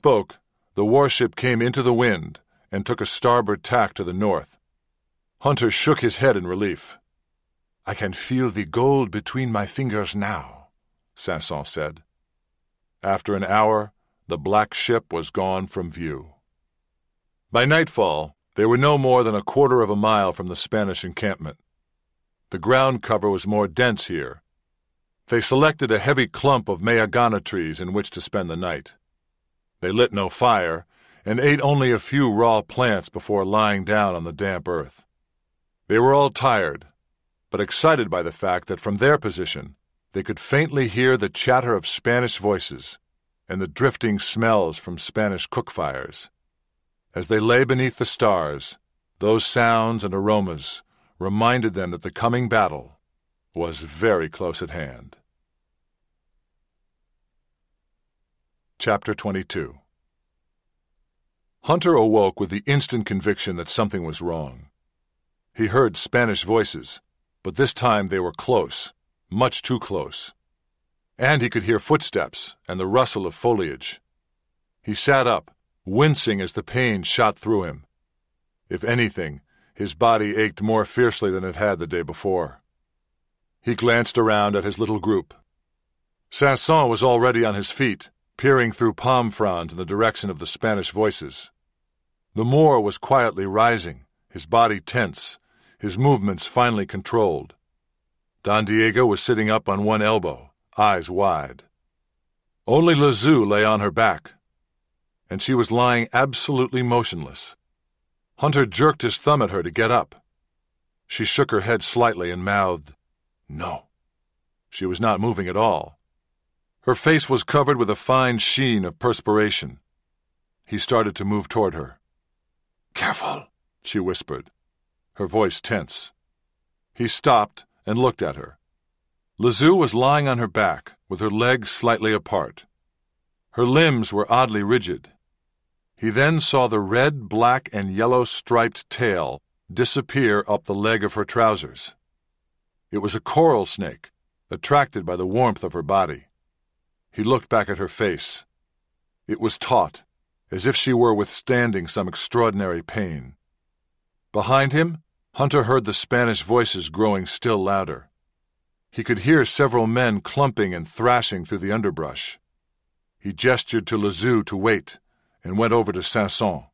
spoke, the warship came into the wind and took a starboard tack to the north. Hunter shook his head in relief. "I can feel the gold between my fingers now," Sanson said. After an hour, the black ship was gone from view. By nightfall, they were no more than a quarter of a mile from the Spanish encampment. The ground cover was more dense here. They selected a heavy clump of mayagana trees in which to spend the night. They lit no fire and ate only a few raw plants before lying down on the damp earth. They were all tired, but excited by the fact that from their position they could faintly hear the chatter of Spanish voices and the drifting smells from Spanish cook fires. As they lay beneath the stars, those sounds and aromas reminded them that the coming battle was very close at hand. Chapter 22. Hunter awoke with the instant conviction that something was wrong. He heard Spanish voices, but this time they were close, much too close. And he could hear footsteps and the rustle of foliage. He sat up, wincing as the pain shot through him. If anything, his body ached more fiercely than it had the day before. He glanced around at his little group. Sanson was already on his feet, peering through palm fronds in the direction of the Spanish voices. The Moor was quietly rising, his body tense, his movements finely controlled. Don Diego was sitting up on one elbow, eyes wide. Only Lazou lay on her back, and she was lying absolutely motionless. Hunter jerked his thumb at her to get up. She shook her head slightly and mouthed, "No." She was not moving at all. Her face was covered with a fine sheen of perspiration. He started to move toward her. "Careful," she whispered, her voice tense. He stopped and looked at her. Lazou was lying on her back, with her legs slightly apart. Her limbs were oddly rigid. He then saw the red, black, and yellow striped tail disappear up the leg of her trousers. It was a coral snake, attracted by the warmth of her body. He looked back at her face. It was taut, as if she were withstanding some extraordinary pain. Behind him, Hunter heard the Spanish voices growing still louder. He could hear several men clumping and thrashing through the underbrush. He gestured to Lazou to wait, and went over to Sanson.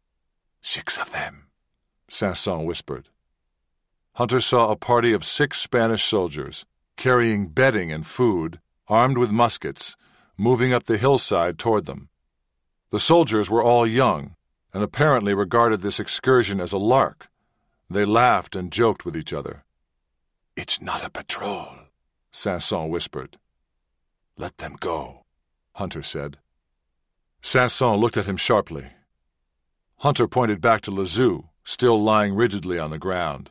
"6 of them," Sanson whispered. Hunter saw a party of 6 Spanish soldiers, carrying bedding and food, armed with muskets, moving up the hillside toward them. The soldiers were all young, and apparently regarded this excursion as a lark. They laughed and joked with each other. "It's not a patrol," Sanson whispered. "Let them go," Hunter said. Sanson looked at him sharply. Hunter pointed back to Lazou, still lying rigidly on the ground.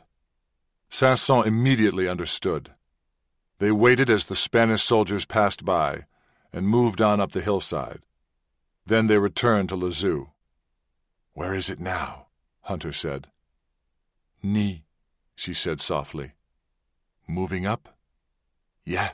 Sanson immediately understood. They waited as the Spanish soldiers passed by and moved on up the hillside. Then they returned to Lazou. "Where is it now?" Hunter said. "Ni," she said softly. "Moving up?" "Yeah."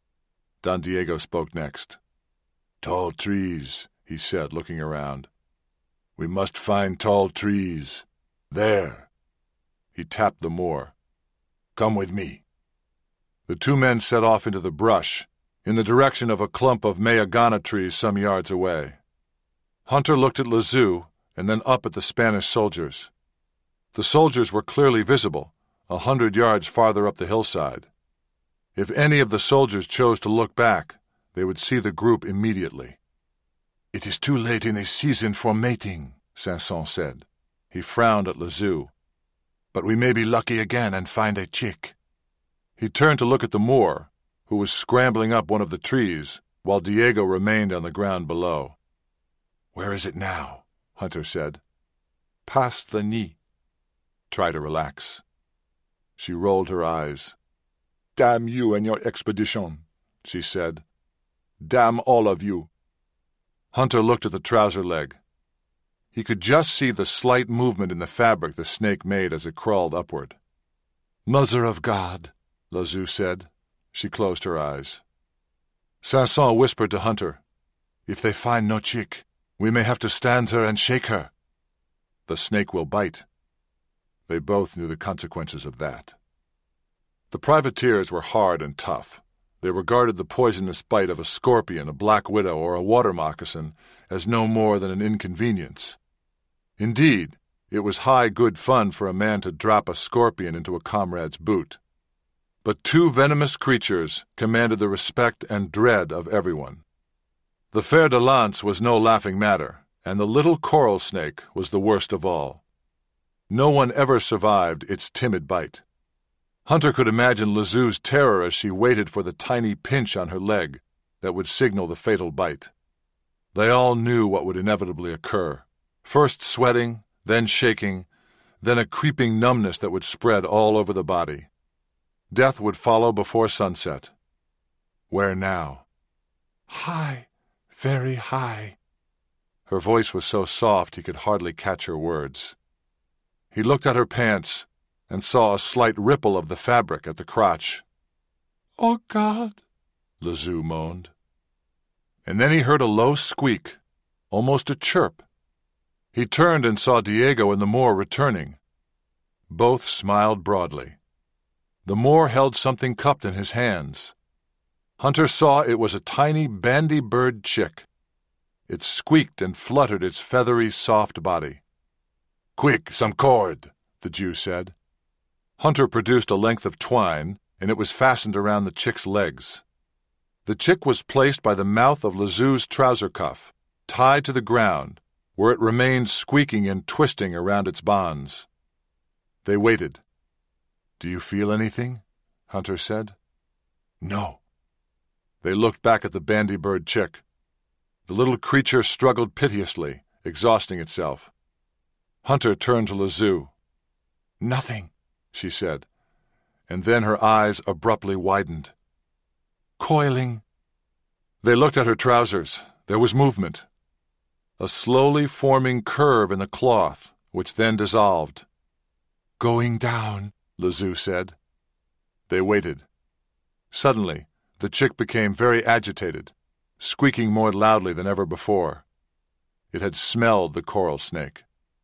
Don Diego spoke next. "Tall trees," he said, looking around. "We must find tall trees. There." He tapped the Moor. "Come with me." The 2 men set off into the brush, in the direction of a clump of mayagana trees some yards away. Hunter looked at Lazou and then up at the Spanish soldiers. The soldiers were clearly visible, 100 yards farther up the hillside. If any of the soldiers chose to look back, they would see the group immediately. "It is too late in the season for mating," Sanson said. He frowned at Lazou. "But we may be lucky again and find a chick." He turned to look at the Moor, who was scrambling up one of the trees, while Diego remained on the ground below. "Where is it now?" Hunter said. "Past the knee." "Try to relax." She rolled her eyes. "Damn you and your expedition," she said. "Damn all of you." Hunter looked at the trouser leg. He could just see the slight movement in the fabric the snake made as it crawled upward. "Mother of God," Lazou said. She closed her eyes. Sanson whispered to Hunter, "If they find no chick, We may have to stand her and shake her. The snake will bite. They both knew the consequences of that. The privateers were hard and tough. They regarded the poisonous bite of a scorpion, a black widow, or a water moccasin as no more than an inconvenience. Indeed, it was high good fun for a man to drop a scorpion into a comrade's boot. But two venomous creatures commanded the respect and dread of everyone. The fer-de-lance was no laughing matter, and the little coral snake was the worst of all. No one ever survived its timid bite. Hunter could imagine Lezou's terror as she waited for the tiny pinch on her leg that would signal the fatal bite. They all knew what would inevitably occur. First sweating, then shaking, then a creeping numbness that would spread all over the body. Death would follow before sunset. Where now? High, very high. Her voice was so soft he could hardly catch her words. He looked at her pants and saw a slight ripple of the fabric at the crotch. "Oh, God," Lezou moaned. And then he heard a low squeak, almost a chirp. He turned and saw Diego and the Moor returning. Both smiled broadly. The Moor held something cupped in his hands. Hunter saw it was a tiny bandy-bird chick. It squeaked and fluttered its feathery, soft body. "Quick, some cord," the Jew said. Hunter produced a length of twine, and it was fastened around the chick's legs. The chick was placed by the mouth of Lezou's trouser cuff, tied to the ground, where it remained squeaking and twisting around its bonds. They waited. "Do you feel anything?" Hunter said. "No." They looked back at the bandy-bird chick. The little creature struggled piteously, exhausting itself. Hunter turned to Lezou. "Nothing," she said, and then her eyes abruptly widened. "Coiling." They looked at her trousers. There was movement. A slowly forming curve in the cloth, which then dissolved. "Going down," Lezou said. They waited. Suddenly, the chick became very agitated, squeaking more loudly than ever before. It had smelled the coral snake.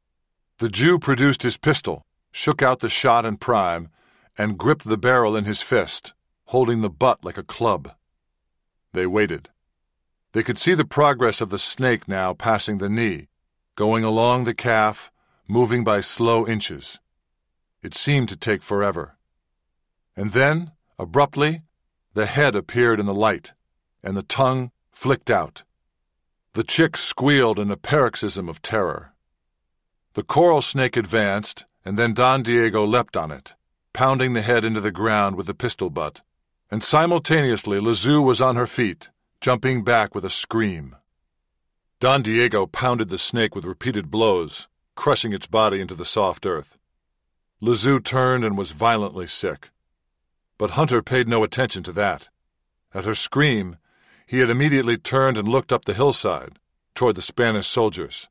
The Jew produced his pistol, shook out the shot and prime, and gripped the barrel in his fist, holding the butt like a club. They waited. They could see the progress of the snake now passing the knee, going along the calf, moving by slow inches. It seemed to take forever. And then, abruptly, the head appeared in the light, and the tongue flicked out. The chick squealed in a paroxysm of terror. The coral snake advanced, and then Don Diego leapt on it, pounding the head into the ground with the pistol butt, and simultaneously Lezou was on her feet, jumping back with a scream. Don Diego pounded the snake with repeated blows, crushing its body into the soft earth. Lezou turned and was violently sick. But Hunter paid no attention to that. At her scream, he had immediately turned and looked up the hillside, toward the Spanish soldiers.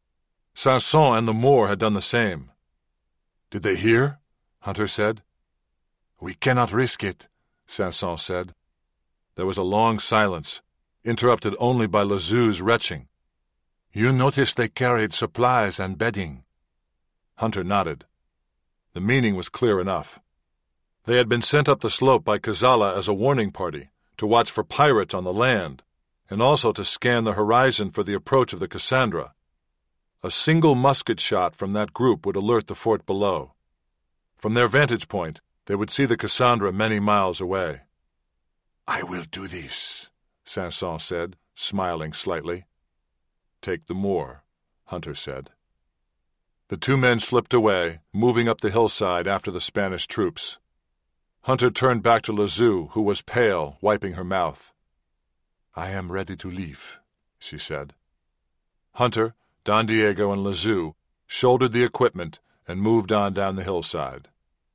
Sanson and the Moor had done the same. "Did they hear?" Hunter said. "We cannot risk it," Sanson said. There was a long silence, interrupted only by Lezou's retching. "You noticed they carried supplies and bedding." Hunter nodded. The meaning was clear enough. They had been sent up the slope by Cazalla as a warning party, to watch for pirates on the land, and also to scan the horizon for the approach of the Cassandra. A single musket shot from that group would alert the fort below. From their vantage point, they would see the Cassandra many miles away. "I will do this," Sanson said, smiling slightly. "Take the Moor," Hunter said. The two men slipped away, moving up the hillside after the Spanish troops. Hunter turned back to Lezou, who was pale, wiping her mouth. "I am ready to leave," she said. Hunter, Don Diego, and Lezou shouldered the equipment and moved on down the hillside.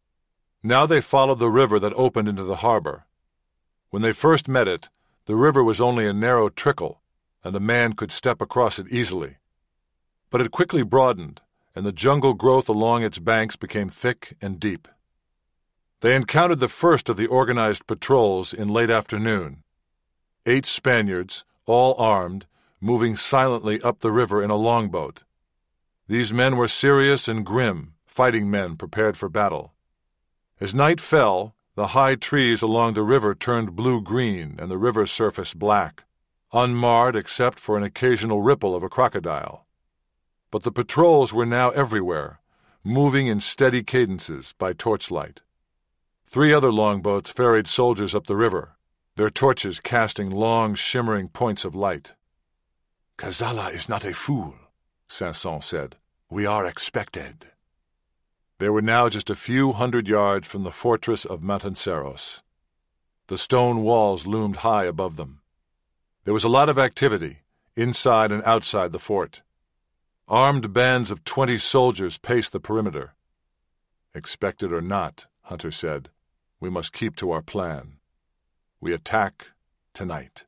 Now they followed the river that opened into the harbor. When they first met it, the river was only a narrow trickle, and a man could step across it easily. But it quickly broadened, and the jungle growth along its banks became thick and deep. They encountered the first of the organized patrols in late afternoon. 8 Spaniards, all armed, moving silently up the river in a longboat. These men were serious and grim, fighting men prepared for battle. As night fell, the high trees along the river turned blue-green and the river surface black, unmarred except for an occasional ripple of a crocodile. But the patrols were now everywhere, moving in steady cadences by torchlight. 3 other longboats ferried soldiers up the river, their torches casting long, shimmering points of light. "Kazalla is not a fool," Sanson said. "We are expected." They were now just a few hundred yards from the fortress of Matanceros. The stone walls loomed high above them. There was a lot of activity, inside and outside the fort. Armed bands of 20 soldiers paced the perimeter. "Expected or not," Hunter said, "we must keep to our plan. We attack tonight."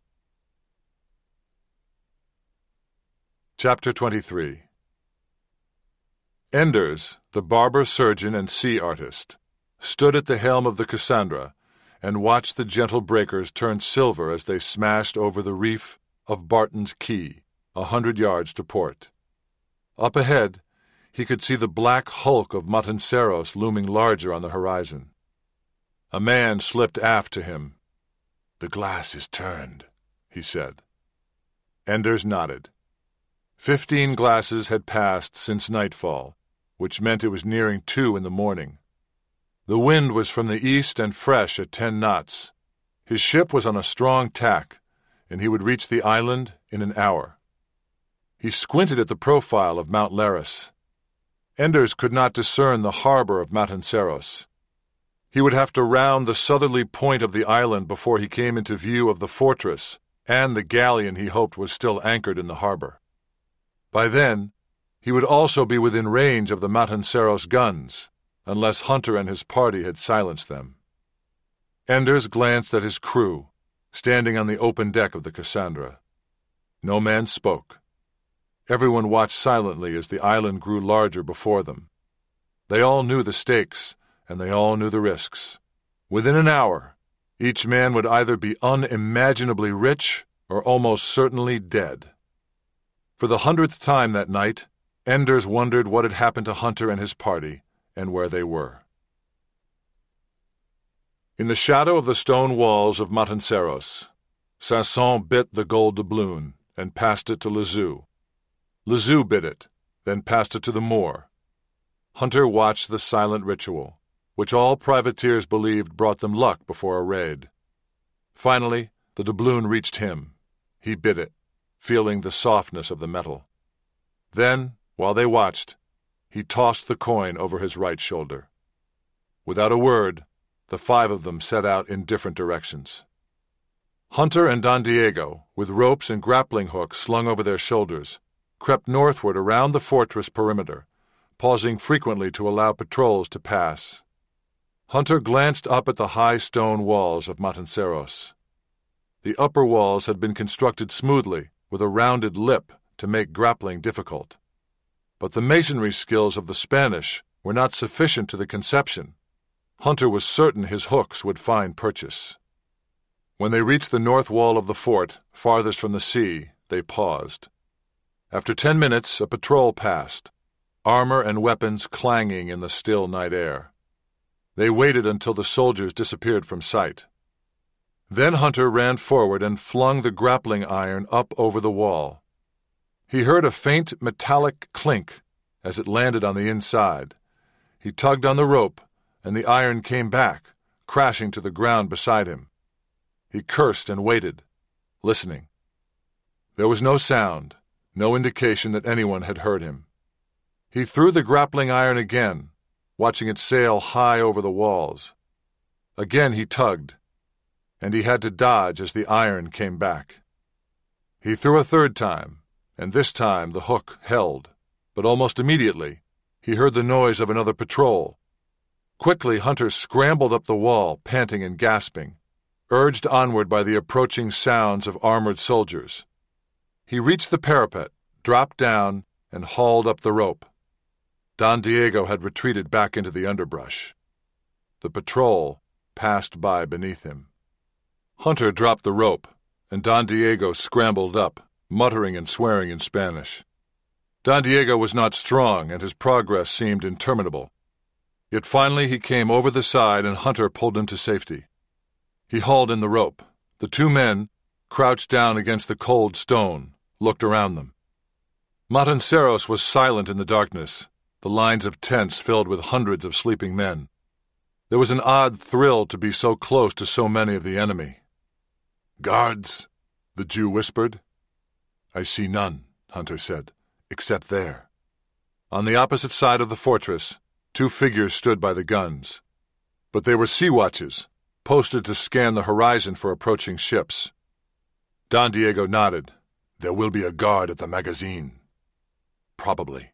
Chapter 23. Enders, the barber, surgeon, and sea artist, stood at the helm of the Cassandra and watched the gentle breakers turn silver as they smashed over the reef of Barton's Quay, 100 yards to port. Up ahead, he could see the black hulk of Matanceros looming larger on the horizon. A man slipped aft to him. "The glass is turned," he said. Enders nodded. 15 glasses had passed since nightfall, which meant it was nearing 2 in the morning. The wind was from the east and fresh at 10 knots. His ship was on a strong tack, and he would reach the island in an hour. He squinted at the profile of Mount Laris. Enders could not discern the harbor of Matanceros. He would have to round the southerly point of the island before he came into view of the fortress and the galleon he hoped was still anchored in the harbor. By then, he would also be within range of the Matanceros guns, unless Hunter and his party had silenced them. Enders glanced at his crew, standing on the open deck of the Cassandra. No man spoke. Everyone watched silently as the island grew larger before them. They all knew the stakes, and they all knew the risks. Within an hour, each man would either be unimaginably rich or almost certainly dead. For the 100th time that night, Enders wondered what had happened to Hunter and his party, and where they were. In the shadow of the stone walls of Matanceros, Sanson bit the gold doubloon and passed it to Lezoux. Lezoux bit it, then passed it to the Moor. Hunter watched the silent ritual, which all privateers believed brought them luck before a raid. Finally, the doubloon reached him. He bit it, feeling the softness of the metal. Then, while they watched, he tossed the coin over his right shoulder. Without a word, the 5 of them set out in different directions. Hunter and Don Diego, with ropes and grappling hooks slung over their shoulders, crept northward around the fortress perimeter, pausing frequently to allow patrols to pass. Hunter glanced up at the high stone walls of Matanceros. The upper walls had been constructed smoothly, with a rounded lip to make grappling difficult. But the masonry skills of the Spanish were not sufficient to the conception. Hunter was certain his hooks would find purchase. When they reached the north wall of the fort, farthest from the sea, they paused. After 10 minutes, a patrol passed, armor and weapons clanging in the still night air. They waited until the soldiers disappeared from sight. Then Hunter ran forward and flung the grappling iron up over the wall. He heard a faint metallic clink as it landed on the inside. He tugged on the rope, and the iron came back, crashing to the ground beside him. He cursed and waited, listening. There was no sound, no indication that anyone had heard him. He threw the grappling iron again, watching it sail high over the walls. Again he tugged, and he had to dodge as the iron came back. He threw a 3rd time, and this time the hook held, but almost immediately he heard the noise of another patrol. Quickly Hunter scrambled up the wall, panting and gasping, urged onward by the approaching sounds of armored soldiers. He reached the parapet, dropped down, and hauled up the rope. Don Diego had retreated back into the underbrush. The patrol passed by beneath him. Hunter dropped the rope, and Don Diego scrambled up, muttering and swearing in Spanish. Don Diego was not strong, and his progress seemed interminable. Yet finally he came over the side, and Hunter pulled him to safety. He hauled in the rope. The two men, crouched down against the cold stone, looked around them. Matanceros was silent in the darkness, the lines of tents filled with hundreds of sleeping men. There was an odd thrill to be so close to so many of the enemy. "Guards," the Jew whispered. "I see none," Hunter said, "except there." On the opposite side of the fortress, two figures stood by the guns. But they were sea watches, posted to scan the horizon for approaching ships. Don Diego nodded. "There will be a guard at the magazine." "Probably."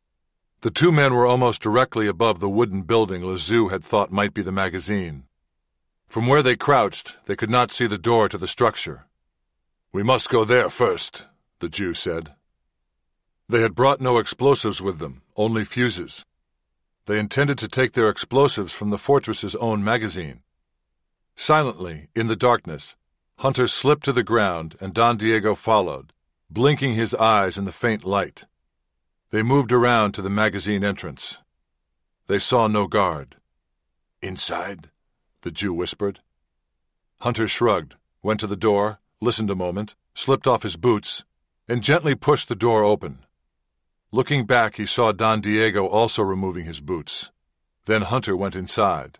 The two men were almost directly above the wooden building Lazu had thought might be the magazine. From where they crouched, they could not see the door to the structure. "We must go there first," the Jew said. They had brought no explosives with them, only fuses. They intended to take their explosives from the fortress's own magazine. Silently, in the darkness, Hunter slipped to the ground, and Don Diego followed, blinking his eyes in the faint light. They moved around to the magazine entrance. They saw no guard. "Inside?" the Jew whispered. Hunter shrugged, went to the door, listened a moment, slipped off his boots, and gently pushed the door open. Looking back, he saw Don Diego also removing his boots. Then Hunter went inside.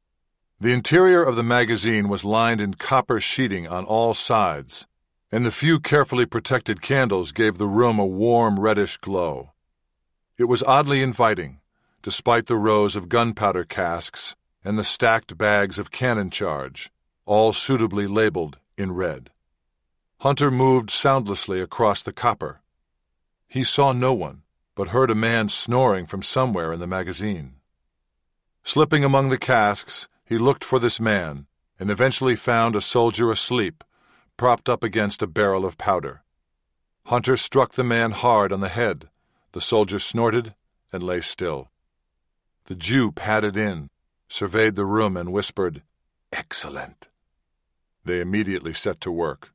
The interior of the magazine was lined in copper sheeting on all sides, and the few carefully protected candles gave the room a warm reddish glow. It was oddly inviting, despite the rows of gunpowder casks and the stacked bags of cannon charge, all suitably labeled in red. Hunter moved soundlessly across the copper. He saw no one, but heard a man snoring from somewhere in the magazine. Slipping among the casks, he looked for this man, and eventually found a soldier asleep, propped up against a barrel of powder. Hunter struck the man hard on the head. The soldier snorted and lay still. The Jew padded in, surveyed the room, and whispered, "Excellent." They immediately set to work.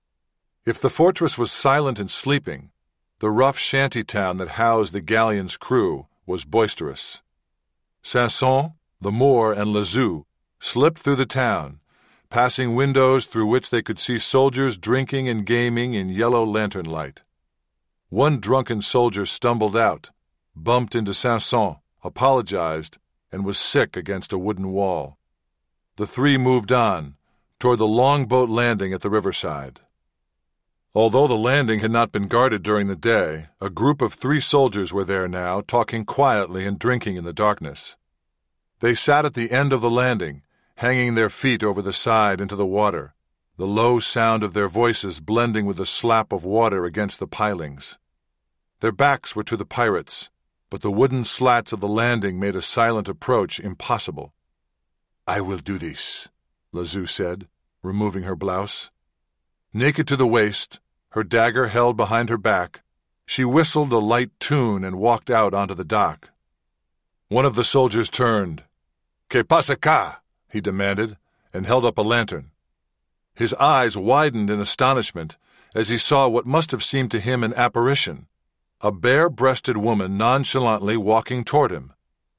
If the fortress was silent and sleeping, the rough shanty town that housed the galleon's crew was boisterous. Sanson, the Moor, and Lazu slipped through the town, passing windows through which they could see soldiers drinking and gaming in yellow lantern light. One drunken soldier stumbled out, bumped into Sanson, apologized, and was sick against a wooden wall. The three moved on, toward the longboat landing at the riverside. Although the landing had not been guarded during the day, a group of 3 soldiers were there now, talking quietly and drinking in the darkness. They sat at the end of the landing, hanging their feet over the side into the water, the low sound of their voices blending with the slap of water against the pilings. Their backs were to the pirates, but the wooden slats of the landing made a silent approach impossible. "I will do this," Lazu said, removing her blouse. Naked to the waist, her dagger held behind her back, she whistled a light tune and walked out onto the dock. One of the soldiers turned. "Que pasa acá?" he demanded, and held up a lantern. His eyes widened in astonishment as he saw what must have seemed to him an apparition, a bare-breasted woman nonchalantly walking toward him.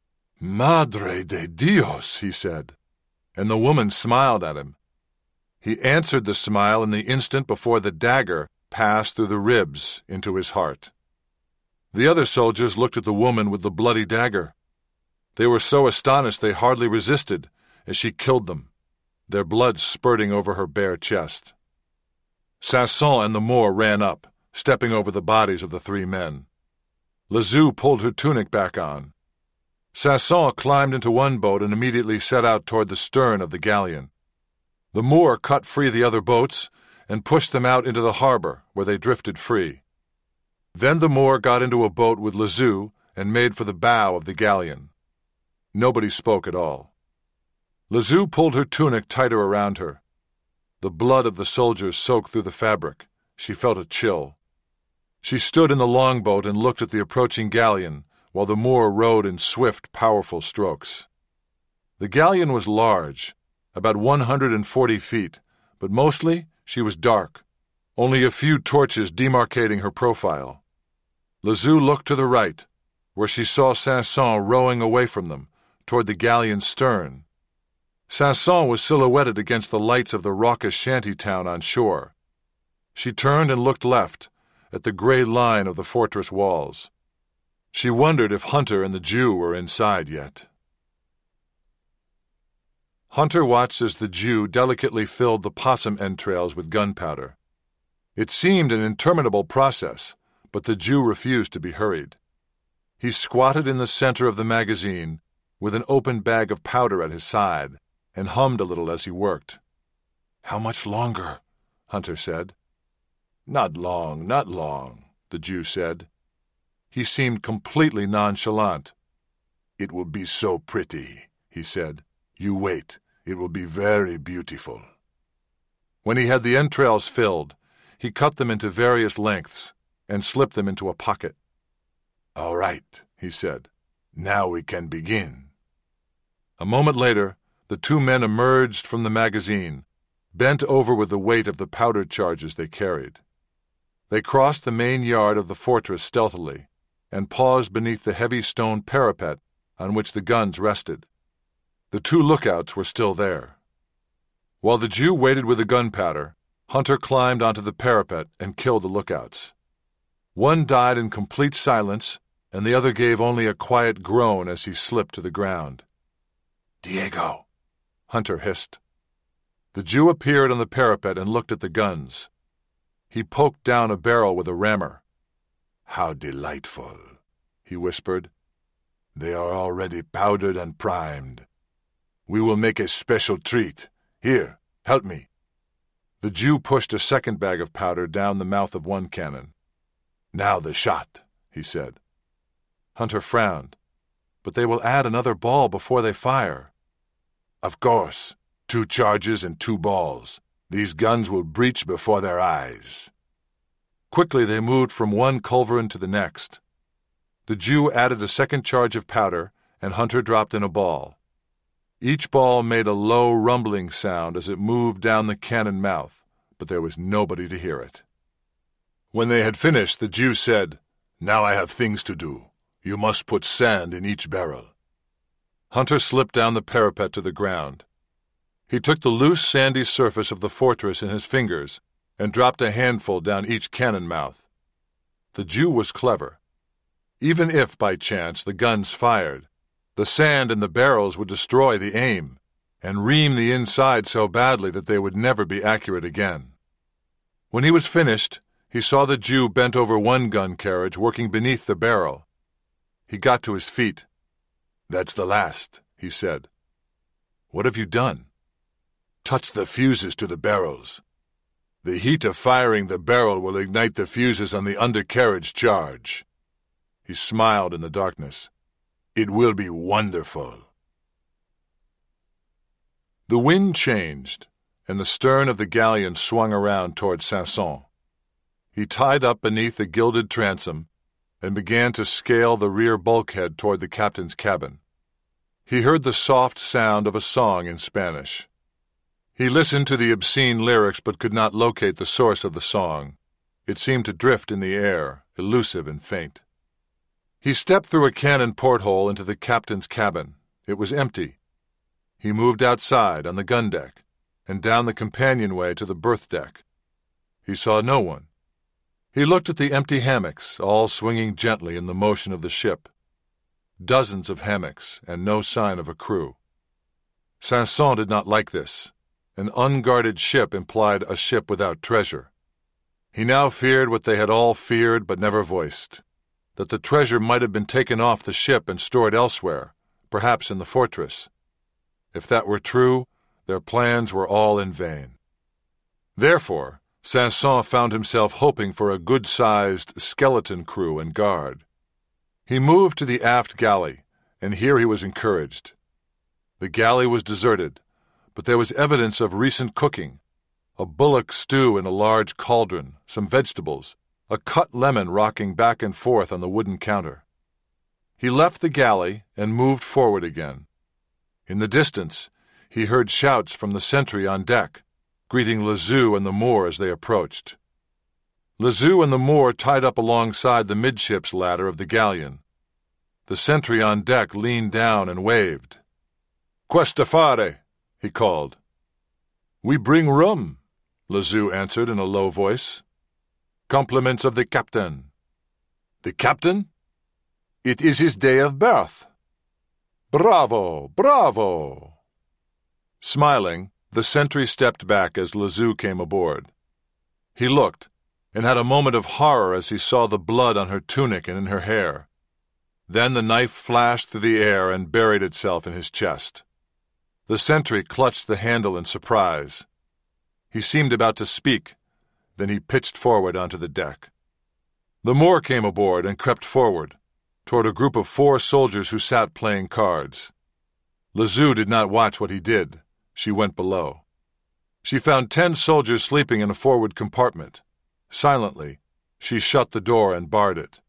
"Madre de Dios," he said, and the woman smiled at him. He answered the smile in the instant before the dagger passed through the ribs into his heart. The other soldiers looked at the woman with the bloody dagger. They were so astonished they hardly resisted as she killed them, their blood spurting over her bare chest. Sanson and the Moor ran up, stepping over the bodies of the 3 men. Lazu pulled her tunic back on. Sanson climbed into one boat and immediately set out toward the stern of the galleon. The Moor cut free the other boats and pushed them out into the harbor, where they drifted free. Then the Moor got into a boat with Lazu and made for the bow of the galleon. Nobody spoke at all. Lazu pulled her tunic tighter around her. The blood of the soldiers soaked through the fabric. She felt a chill. She stood in the longboat and looked at the approaching galleon, while the Moor rowed in swift, powerful strokes. The galleon was large, about 140 feet, but mostly she was dark, only a few torches demarcating her profile. Lizou looked to the right, where she saw Sanson rowing away from them, toward the galleon's stern. Sanson was silhouetted against the lights of the raucous shanty town on shore. She turned and looked left, at the gray line of the fortress walls. She wondered if Hunter and the Jew were inside yet. Hunter watched as the Jew delicately filled the possum entrails with gunpowder. It seemed an interminable process, but the Jew refused to be hurried. He squatted in the center of the magazine, with an open bag of powder at his side, and hummed a little as he worked. "How much longer?" Hunter said. "Not long, not long," the Jew said. He seemed completely nonchalant. "It will be so pretty," he said. "You wait. It will be very beautiful." When he had the entrails filled, he cut them into various lengths and slipped them into a pocket. "All right," he said. "Now we can begin." A moment later, the two men emerged from the magazine, bent over with the weight of the powder charges they carried. They crossed the main yard of the fortress stealthily and paused beneath the heavy stone parapet on which the guns rested. The two lookouts were still there. While the Jew waited with the gunpowder, Hunter climbed onto the parapet and killed the lookouts. One died in complete silence, and the other gave only a quiet groan as he slipped to the ground. "Diego," Hunter hissed. The Jew appeared on the parapet and looked at the guns. He poked down a barrel with a rammer. "How delightful," he whispered. "They are already powdered and primed. We will make a special treat. Here, help me." The Jew pushed a second bag of powder down the mouth of one cannon. "Now the shot," he said. Hunter frowned. "But they will add another ball before they fire." "Of course. 2 charges and 2 balls. These guns will breach before their eyes." Quickly they moved from one culverin to the next. The Jew added a second charge of powder, and Hunter dropped in a ball. Each ball made a low rumbling sound as it moved down the cannon mouth, but there was nobody to hear it. When they had finished, the Jew said, "Now I have things to do. You must put sand in each barrel." Hunter slipped down the parapet to the ground. He took the loose, sandy surface of the fortress in his fingers and dropped a handful down each cannon mouth. The Jew was clever. Even if, by chance, the guns fired, the sand in the barrels would destroy the aim and ream the inside so badly that they would never be accurate again. When he was finished, he saw the Jew bent over one gun carriage working beneath the barrel. He got to his feet. "That's the last," he said. "What have you done?" "Touch the fuses to the barrels. The heat of firing the barrel will ignite the fuses on the undercarriage charge." He smiled in the darkness. "It will be wonderful." The wind changed, and the stern of the galleon swung around toward Sanson. He tied up beneath the gilded transom and began to scale the rear bulkhead toward the captain's cabin. He heard the soft sound of a song in Spanish. He listened to the obscene lyrics but could not locate the source of the song. It seemed to drift in the air, elusive and faint. He stepped through a cannon porthole into the captain's cabin. It was empty. He moved outside on the gun deck and down the companionway to the berth deck. He saw no one. He looked at the empty hammocks, all swinging gently in the motion of the ship. Dozens of hammocks, and no sign of a crew. Sanson did not like this. An unguarded ship implied a ship without treasure. He now feared what they had all feared but never voiced, that the treasure might have been taken off the ship and stored elsewhere, perhaps in the fortress. If that were true, their plans were all in vain. Therefore, Sanson found himself hoping for a good-sized skeleton crew and guard. He moved to the aft galley, and here he was encouraged. The galley was deserted, but there was evidence of recent cooking: a bullock stew in a large cauldron, some vegetables, a cut lemon rocking back and forth on the wooden counter. He left the galley and moved forward again. In the distance, he heard shouts from the sentry on deck, greeting Lizou and the Moor as they approached. Lazu and the Moor tied up alongside the midships ladder of the galleon. The sentry on deck leaned down and waved. "Questa fare," he called. "We bring rum," Lazu answered in a low voice. "Compliments of the captain." "The captain?" "It is his day of birth." "Bravo! Bravo!" Smiling, the sentry stepped back as Lazu came aboard. He looked, and had a moment of horror as he saw the blood on her tunic and in her hair. Then the knife flashed through the air and buried itself in his chest. The sentry clutched the handle in surprise. He seemed about to speak, then he pitched forward onto the deck. The Moor came aboard and crept forward, toward a group of 4 soldiers who sat playing cards. Lazu did not watch what he did. She went below. She found 10 soldiers sleeping in a forward compartment. Silently, she shut the door and barred it.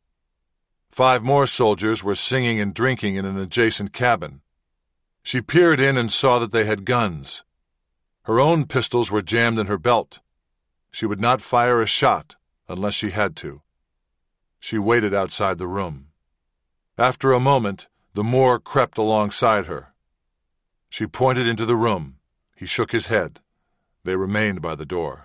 5 more soldiers were singing and drinking in an adjacent cabin. She peered in and saw that they had guns. Her own pistols were jammed in her belt. She would not fire a shot unless she had to. She waited outside the room. After a moment, the Moor crept alongside her. She pointed into the room. He shook his head. They remained by the door.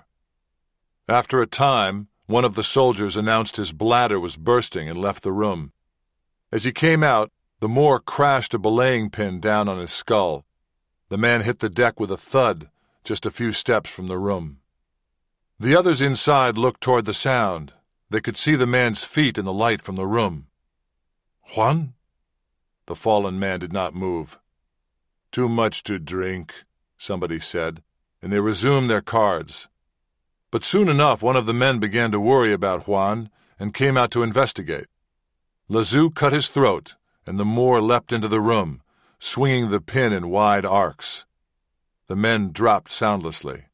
After a time, one of the soldiers announced his bladder was bursting and left the room. As he came out, the Moor crashed a belaying pin down on his skull. The man hit the deck with a thud, just a few steps from the room. The others inside looked toward the sound. They could see the man's feet in the light from the room. "Juan?" The fallen man did not move. "Too much to drink," somebody said, and they resumed their cards. But soon enough one of the men began to worry about Juan and came out to investigate. Lazu cut his throat, and the Moor leapt into the room, swinging the pin in wide arcs. The men dropped soundlessly.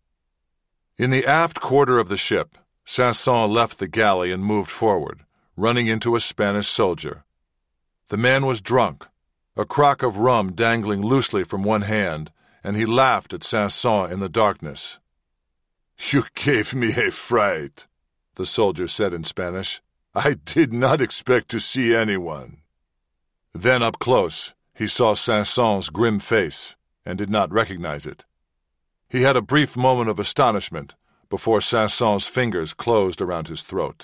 In the aft quarter of the ship, Sanson left the galley and moved forward, running into a Spanish soldier. The man was drunk, a crock of rum dangling loosely from one hand, and he laughed at Sanson in the darkness. "You gave me a fright," the soldier said in Spanish. "I did not expect to see anyone." Then up close, he saw Sanson's grim face and did not recognize it. He had a brief moment of astonishment before Sanson's fingers closed around his throat.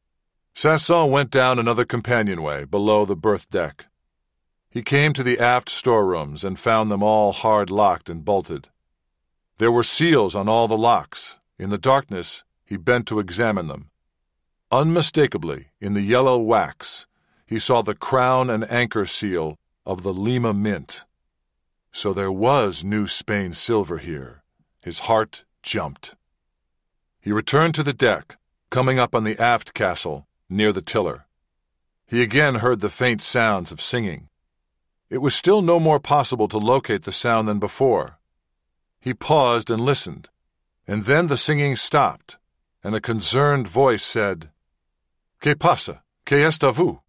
Sanson went down another companionway below the berth deck. He came to the aft storerooms and found them all hard locked and bolted. There were seals on all the locks. In the darkness, he bent to examine them. Unmistakably, in the yellow wax, he saw the crown and anchor seal of the Lima Mint. So there was New Spain silver here. His heart jumped. He returned to the deck, coming up on the aft castle, near the tiller. He again heard the faint sounds of singing. It was still no more possible to locate the sound than before. He paused and listened, and then the singing stopped, and a concerned voice said, "¿Qué pasa? ¿Qué está vous?"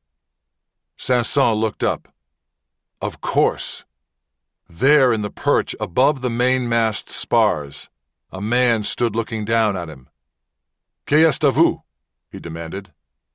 Sanson looked up. Of course. There in the perch above the mainmast spars, a man stood looking down at him. "¿Qué está vous?" he demanded.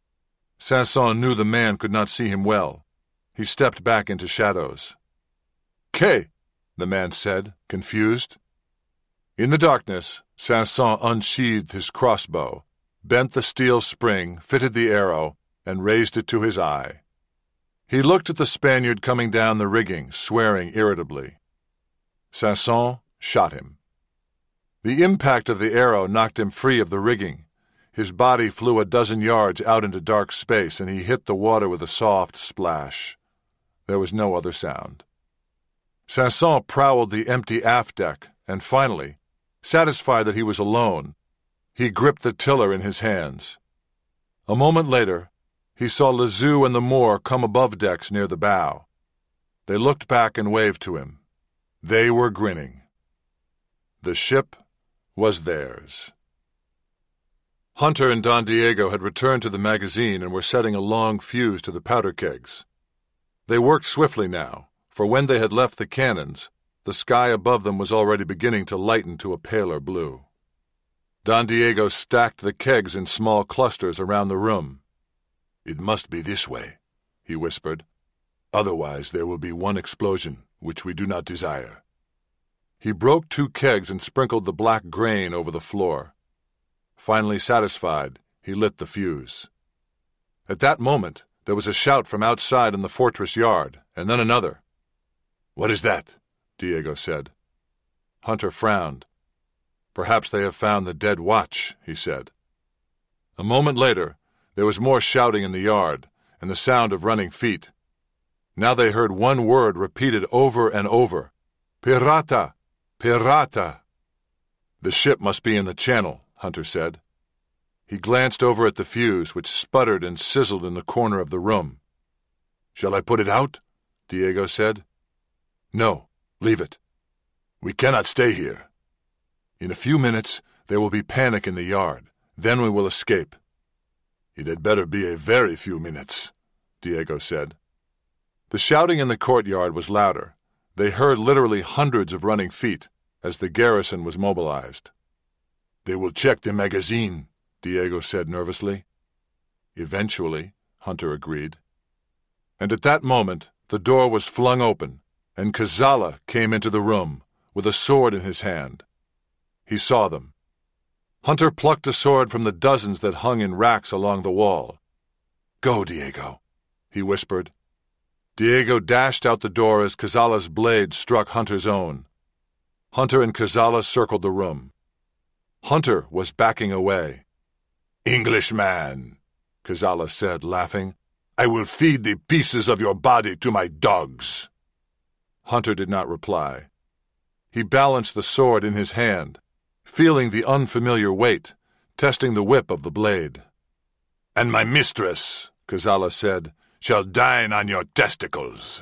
Sanson knew the man could not see him well. He stepped back into shadows. "¿Qué?" the man said, confused. In the darkness, Sanson unsheathed his crossbow, bent the steel spring, fitted the arrow, and raised it to his eye. He looked at the Spaniard coming down the rigging, swearing irritably. Sanson shot him. The impact of the arrow knocked him free of the rigging. His body flew a dozen yards out into dark space, and he hit the water with a soft splash. There was no other sound. Sanson prowled the empty aft deck, and finally, satisfied that he was alone, he gripped the tiller in his hands. A moment later, he saw Lazu and the Moor come above decks near the bow. They looked back and waved to him. They were grinning. The ship was theirs. Hunter and Don Diego had returned to the magazine and were setting a long fuse to the powder kegs. They worked swiftly now, for when they had left the cannons, the sky above them was already beginning to lighten to a paler blue. Don Diego stacked the kegs in small clusters around the room. "It must be this way," he whispered. "Otherwise there will be one explosion, which we do not desire." He broke 2 kegs and sprinkled the black grain over the floor. Finally satisfied, he lit the fuse. At that moment, there was a shout from outside in the fortress yard, and then another. "What is that?" Diego said. Hunter frowned. "Perhaps they have found the dead watch," he said. A moment later, there was more shouting in the yard, and the sound of running feet. Now they heard one word repeated over and over. "Pirata! Pirata!" "The ship must be in the channel," Hunter said. He glanced over at the fuse, which sputtered and sizzled in the corner of the room. "Shall I put it out?" Diego said. "No, leave it. We cannot stay here. In a few minutes, there will be panic in the yard. Then we will escape." "It had better be a very few minutes," Diego said. The shouting in the courtyard was louder. They heard literally hundreds of running feet as the garrison was mobilized. "They will check the magazine," Diego said nervously. "Eventually," Hunter agreed. And at that moment, the door was flung open, and Kazala came into the room with a sword in his hand. He saw them. Hunter plucked a sword from the dozens that hung in racks along the wall. "Go, Diego," he whispered. Diego dashed out the door as Kazala's blade struck Hunter's own. Hunter and Kazala circled the room. Hunter was backing away. "Englishman," Kazala said, laughing, "I will feed the pieces of your body to my dogs." Hunter did not reply. He balanced the sword in his hand, feeling the unfamiliar weight, testing the whip of the blade. "And my mistress," Kazala said, "shall dine on your testicles."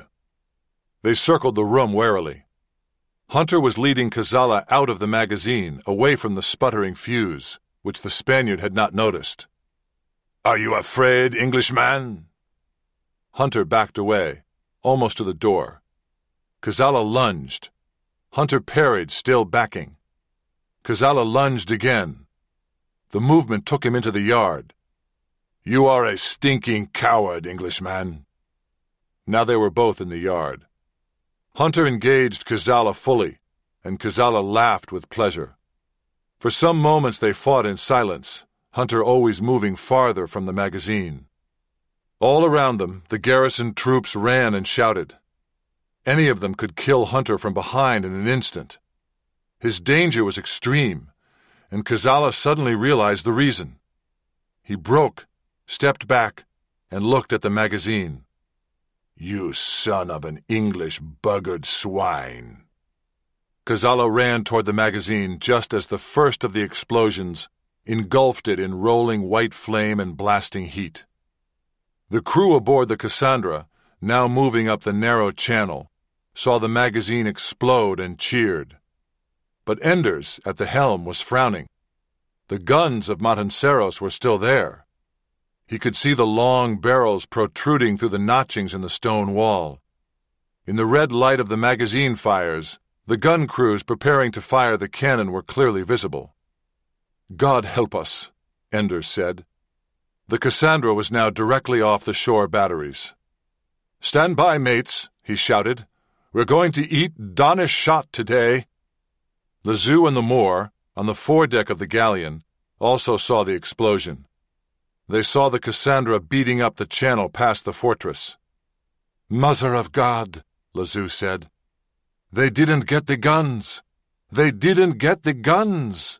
They circled the room warily. Hunter was leading Kazala out of the magazine, away from the sputtering fuse, which the Spaniard had not noticed. "Are you afraid, Englishman?" Hunter backed away, almost to the door. Kazala lunged. Hunter parried, still backing. Kazala lunged again. The movement took him into the yard. "You are a stinking coward, Englishman." Now they were both in the yard. Hunter engaged Kazala fully, and Kazala laughed with pleasure. For some moments they fought in silence, Hunter always moving farther from the magazine. All around them, the garrison troops ran and shouted. Any of them could kill Hunter from behind in an instant. His danger was extreme, and Kazala suddenly realized the reason. He broke, stepped back, and looked at the magazine. "You son of an English buggered swine." Kazala ran toward the magazine just as the first of the explosions engulfed it in rolling white flame and blasting heat. The crew aboard the Cassandra, now moving up the narrow channel, saw the magazine explode and cheered. But Enders, at the helm, was frowning. The guns of Matanceros were still there. He could see the long barrels protruding through the notchings in the stone wall. In the red light of the magazine fires, the gun crews preparing to fire the cannon were clearly visible. "God help us," Enders said. The Cassandra was now directly off the shore batteries. "Stand by, mates," he shouted. "We're going to eat Danish shot today." Lazu and the Moor, on the foredeck of the galleon, also saw the explosion. They saw the Cassandra beating up the channel past the fortress. "Mother of God," Lazu said. "They didn't get the guns! They didn't get the guns!"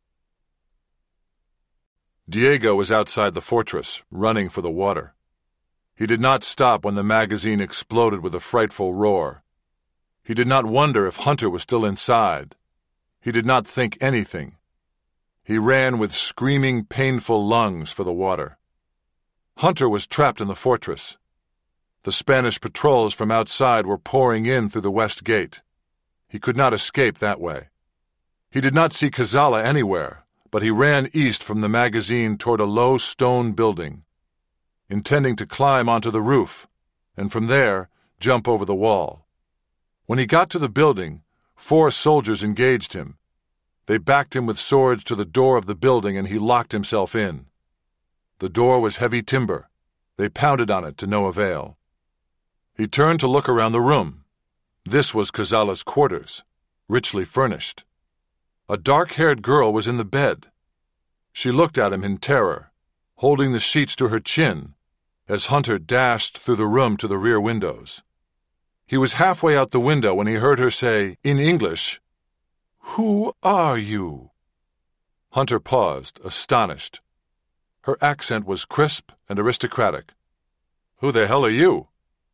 Diego was outside the fortress, running for the water. He did not stop when the magazine exploded with a frightful roar. He did not wonder if Hunter was still inside. He did not think anything. He ran with screaming, painful lungs for the water. Hunter was trapped in the fortress. The Spanish patrols from outside were pouring in through the west gate. He could not escape that way. He did not see Kazala anywhere, but he ran east from the magazine toward a low stone building, intending to climb onto the roof, and from there jump over the wall. When he got to the building, 4 soldiers engaged him. They backed him with swords to the door of the building, and he locked himself in. The door was heavy timber. They pounded on it to no avail. He turned to look around the room. This was Kazala's quarters, richly furnished. A dark-haired girl was in the bed. She looked at him in terror, holding the sheets to her chin, as Hunter dashed through the room to the rear windows. He was halfway out the window when he heard her say, in English, "Who are you?" Hunter paused, astonished. Her accent was crisp and aristocratic. "Who the hell are you?"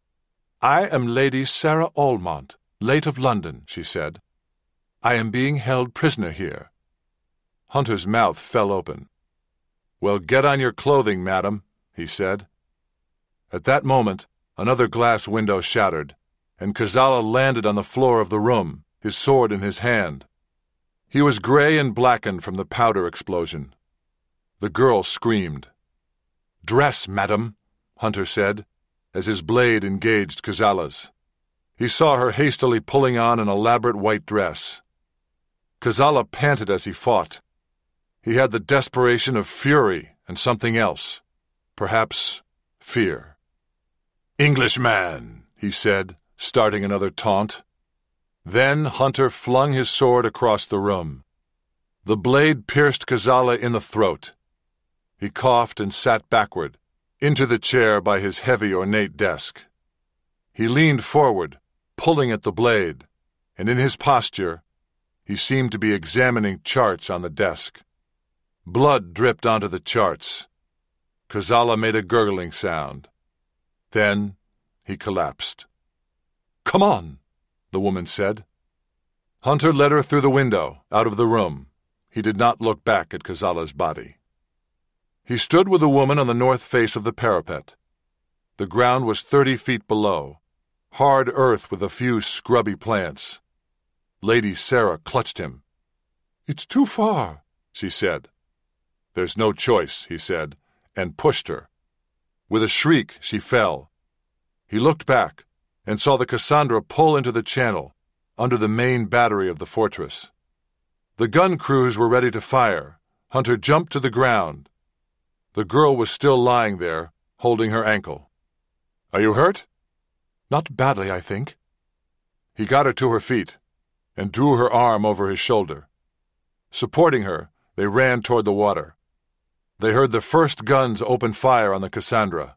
"I am Lady Sarah Almont, late of London," she said. "I am being held prisoner here." Hunter's mouth fell open. "Well, get on your clothing, madam," he said. At that moment, another glass window shattered, and Kazala landed on the floor of the room, his sword in his hand. He was gray and blackened from the powder explosion. The girl screamed. "Dress, madam," Hunter said, as his blade engaged Kazala's. He saw her hastily pulling on an elaborate white dress. Kazala panted as he fought. He had the desperation of fury and something else, perhaps fear. "Englishman," he said, starting another taunt. Then Hunter flung his sword across the room. The blade pierced Kazala in the throat. He coughed and sat backward, into the chair by his heavy, ornate desk. He leaned forward, pulling at the blade, and in his posture, he seemed to be examining charts on the desk. Blood dripped onto the charts. Kazala made a gurgling sound. Then he collapsed. "Come on," the woman said. Hunter led her through the window, out of the room. He did not look back at Kazala's body. He stood with the woman on the north face of the parapet. The ground was 30 feet below, hard earth with a few scrubby plants. Lady Sarah clutched him. "It's too far," she said. "There's no choice," he said, and pushed her. With a shriek, she fell. He looked back and saw the Cassandra pull into the channel, under the main battery of the fortress. The gun crews were ready to fire. Hunter jumped to the ground. The girl was still lying there, holding her ankle. "Are you hurt?" "Not badly, I think." He got her to her feet and drew her arm over his shoulder. Supporting her, they ran toward the water. They heard the first guns open fire on the Cassandra.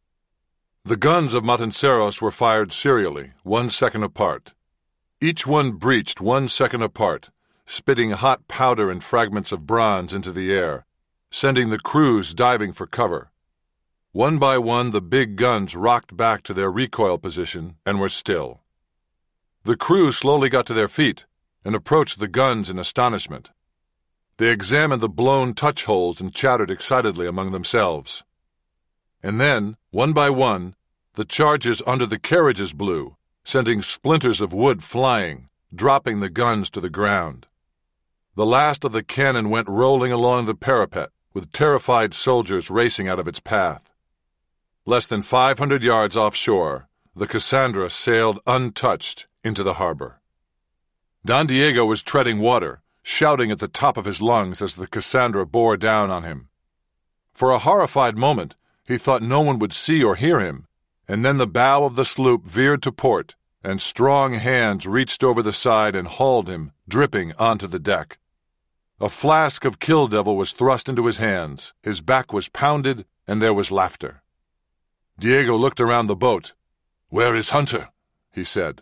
The guns of Matanceros were fired serially, 1 second apart. Each one breached 1 second apart, spitting hot powder and fragments of bronze into the air, sending the crews diving for cover. One by one, the big guns rocked back to their recoil position and were still. The crew slowly got to their feet and approached the guns in astonishment. They examined the blown touch holes and chattered excitedly among themselves. And then, one by one, the charges under the carriages blew, sending splinters of wood flying, dropping the guns to the ground. The last of the cannon went rolling along the parapet, with terrified soldiers racing out of its path. Less than 500 yards offshore, the Cassandra sailed untouched into the harbor. Don Diego was treading water, shouting at the top of his lungs as the Cassandra bore down on him. For a horrified moment, he thought no one would see or hear him, and then the bow of the sloop veered to port, and strong hands reached over the side and hauled him, dripping, onto the deck. A flask of Kill Devil was thrust into his hands, his back was pounded, and there was laughter. Diego looked around the boat. "Where is Hunter?" he said.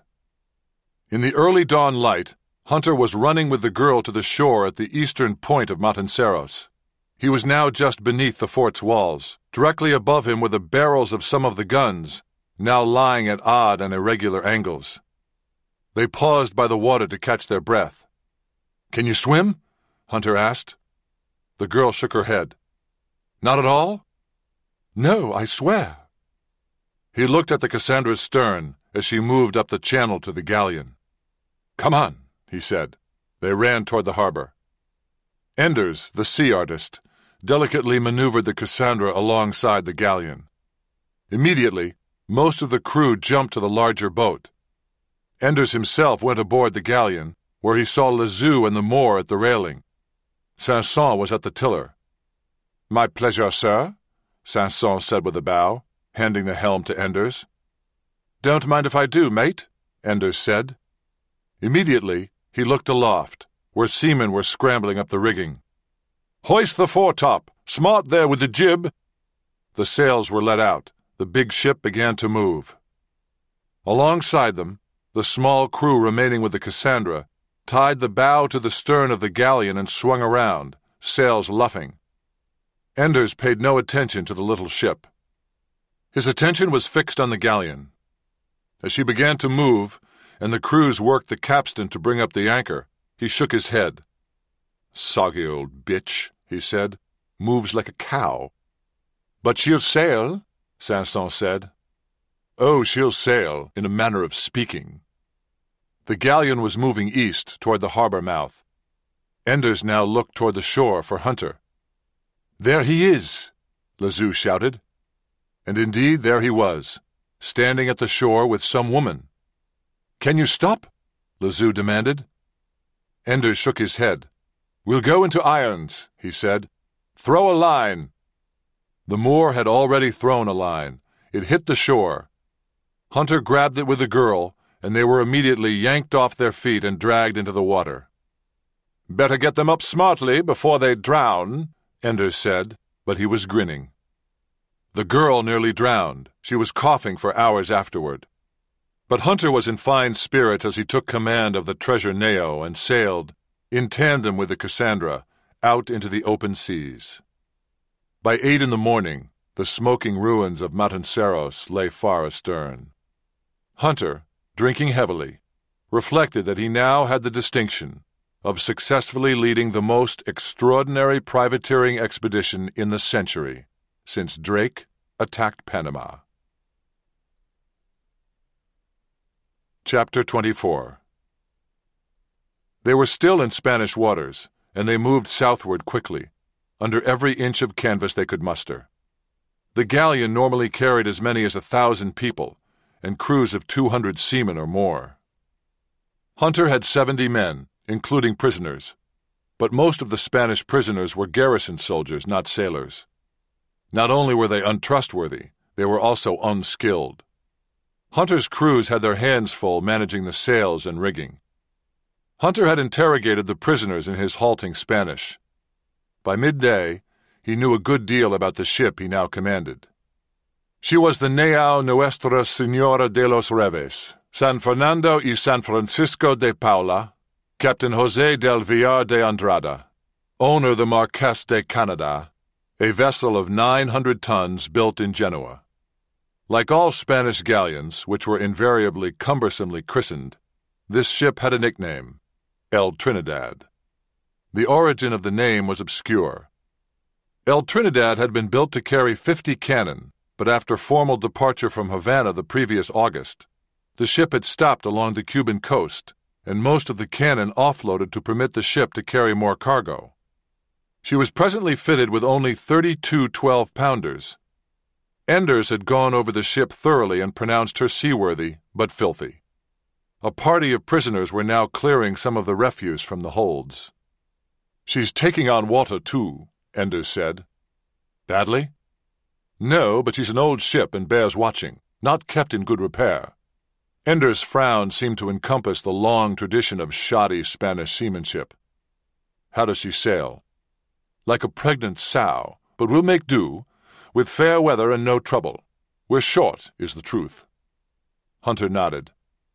In the early dawn light, Hunter was running with the girl to the shore at the eastern point of Matanceros. He was now just beneath the fort's walls. Directly above him were the barrels of some of the guns, now lying at odd and irregular angles. They paused by the water to catch their breath. "Can you swim?" Hunter asked. The girl shook her head. "Not at all?" "No, I swear." He looked at the Cassandra's stern as she moved up the channel to the galleon. "Come on," he said. They ran toward the harbor. Enders, the sea artist, delicately maneuvered the Cassandra alongside the galleon. Immediately, most of the crew jumped to the larger boat. Enders himself went aboard the galleon, where he saw Lazu and the Moor at the railing. Sanson was at the tiller. "My pleasure, sir," Sanson said with a bow, handing the helm to Enders. "Don't mind if I do, mate," Enders said. Immediately, he looked aloft, where seamen were scrambling up the rigging. "Hoist the foretop! Smart there with the jib!" The sails were let out. The big ship began to move. Alongside them, the small crew remaining with the Cassandra tied the bow to the stern of the galleon and swung around, sails luffing. Enders paid no attention to the little ship. His attention was fixed on the galleon. As she began to move, and the crews worked the capstan to bring up the anchor, he shook his head. "Soggy old bitch," he said. "Moves like a cow." "But she'll sail," Sanson said. "Oh, she'll sail, in a manner of speaking." The galleon was moving east toward the harbor mouth. Enders now looked toward the shore for Hunter. "There he is!" Lazu shouted. And indeed there he was, standing at the shore with some woman. "Can you stop?" Lazu demanded. Enders shook his head. "We'll go into irons," he said. "Throw a line." The Moor had already thrown a line. It hit the shore. Hunter grabbed it with the girl, and they were immediately yanked off their feet and dragged into the water. "Better get them up smartly before they drown," Enders said, but he was grinning. The girl nearly drowned. She was coughing for hours afterward. But Hunter was in fine spirits as he took command of the treasure Neo and sailed, in tandem with the Cassandra, out into the open seas. By 8 in the morning, the smoking ruins of Matanceros lay far astern. Hunter, drinking heavily, reflected that he now had the distinction of successfully leading the most extraordinary privateering expedition in the century since Drake attacked Panama. Chapter 24. They were still in Spanish waters, and they moved southward quickly, under every inch of canvas they could muster. The galleon normally carried as many as 1,000 people, and crews of 200 seamen or more. Hunter had 70 men, including prisoners, but most of the Spanish prisoners were garrison soldiers, not sailors. Not only were they untrustworthy, they were also unskilled. Hunter's crews had their hands full managing the sails and rigging. Hunter had interrogated the prisoners in his halting Spanish. By midday, he knew a good deal about the ship he now commanded. She was the Nao Nuestra Señora de los Reves, San Fernando y San Francisco de Paula, Captain José del Villar de Andrada, owner the Marquess de Canada, a vessel of 900 tons built in Genoa. Like all Spanish galleons, which were invariably cumbersomely christened, this ship had a nickname, El Trinidad. The origin of the name was obscure. El Trinidad had been built to carry 50 cannon, but after formal departure from Havana the previous August, the ship had stopped along the Cuban coast, and most of the cannon offloaded to permit the ship to carry more cargo. She was presently fitted with only 32 12-pounders. Enders had gone over the ship thoroughly and pronounced her seaworthy, but filthy. A party of prisoners were now clearing some of the refuse from the holds. "She's taking on water, too," Enders said. "Badly?" "No, but she's an old ship and bears watching, not kept in good repair." Enders' frown seemed to encompass the long tradition of shoddy Spanish seamanship. "How does she sail?" "Like a pregnant sow, but we'll make do, with fair weather and no trouble. We're short, is the truth." Hunter nodded.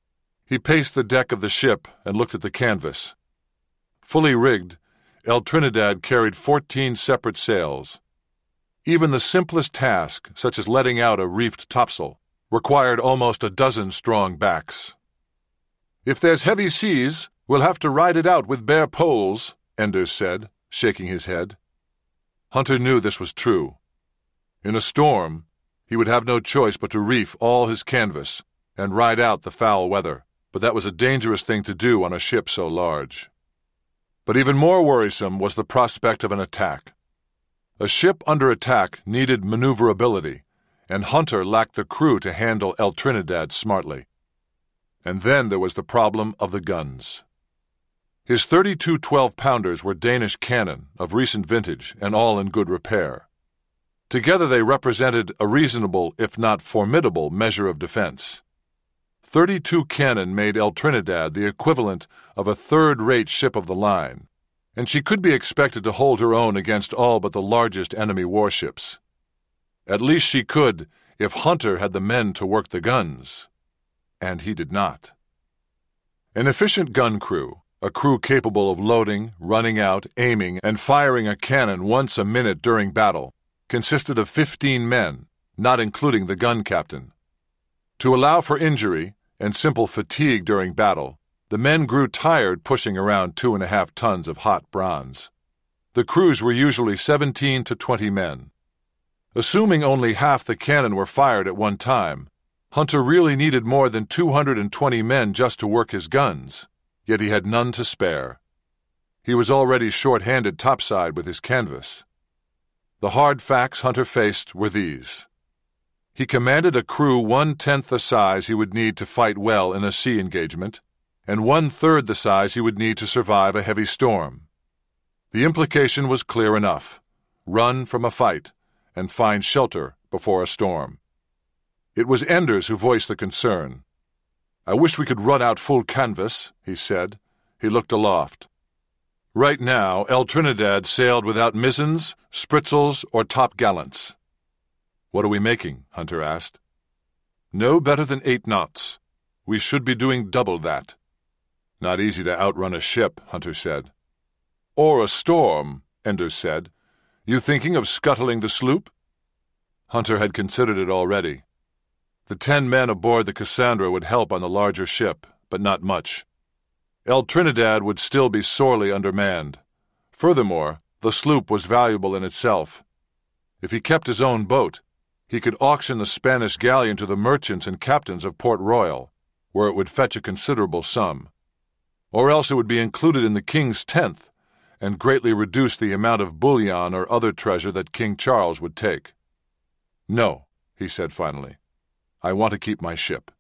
He paced the deck of the ship and looked at the canvas. Fully rigged, El Trinidad carried 14 separate sails. Even the simplest task, such as letting out a reefed topsail, required almost a dozen strong backs. "If there's heavy seas, we'll have to ride it out with bare poles," Enders said, shaking his head. Hunter knew this was true. In a storm, he would have no choice but to reef all his canvas and ride out the foul weather, but that was a dangerous thing to do on a ship so large. But even more worrisome was the prospect of an attack. A ship under attack needed maneuverability, and Hunter lacked the crew to handle El Trinidad smartly. And then there was the problem of the guns. His 32 12-pounders were Danish cannon of recent vintage and all in good repair. Together they represented a reasonable, if not formidable, measure of defense. 32 cannon made El Trinidad the equivalent of a third-rate ship of the line, and she could be expected to hold her own against all but the largest enemy warships. At least she could if Hunter had the men to work the guns. And he did not. An efficient gun crew, a crew capable of loading, running out, aiming, and firing a cannon once a minute during battle, consisted of 15 men, not including the gun captain. To allow for injury and simple fatigue during battle, the men grew tired pushing around 2.5 tons of hot bronze. The crews were usually 17 to 20 men. Assuming only half the cannon were fired at one time, Hunter really needed more than 220 men just to work his guns, yet he had none to spare. He was already short-handed topside with his canvas. The hard facts Hunter faced were these. He commanded a crew 1/10 the size he would need to fight well in a sea engagement, and 1/3 the size he would need to survive a heavy storm. The implication was clear enough. Run from a fight and find shelter before a storm. It was Enders who voiced the concern. "I wish we could run out full canvas," he said. He looked aloft. Right now, El Trinidad sailed without mizens, spritzels, or topgallants. "What are we making?" Hunter asked. "No better than 8 knots. We should be doing double that." "Not easy to outrun a ship," Hunter said. "Or a storm," Enders said. "You thinking of scuttling the sloop?" Hunter had considered it already. The 10 men aboard the Cassandra would help on the larger ship, but not much. El Trinidad would still be sorely undermanned. Furthermore, the sloop was valuable in itself. If he kept his own boat, he could auction the Spanish galleon to the merchants and captains of Port Royal, where it would fetch a considerable sum. Or else it would be included in the king's 10th, and greatly reduce the amount of bullion or other treasure that King Charles would take. "No," he said finally. "I want to keep my ship."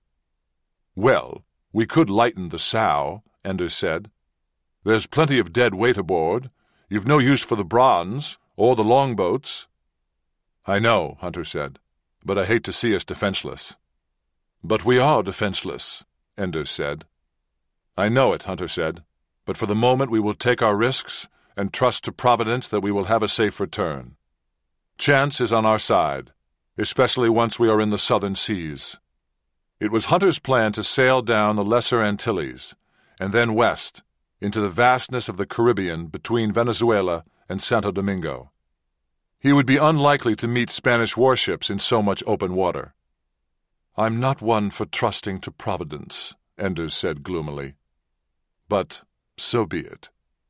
"Well, we could lighten the sow," Enders said. "There's plenty of dead weight aboard. You've no use for the bronze, or the longboats." "I know," Hunter said, "but I hate to see us defenseless." "But we are defenseless," Enders said. "I know it," Hunter said, "but for the moment we will take our risks and trust to Providence that we will have a safe return. Chance is on our side, especially once we are in the southern seas." It was Hunter's plan to sail down the Lesser Antilles, and then west, into the vastness of the Caribbean between Venezuela and Santo Domingo. He would be unlikely to meet Spanish warships in so much open water. "I'm not one for trusting to Providence," Enders said gloomily. "But so be it."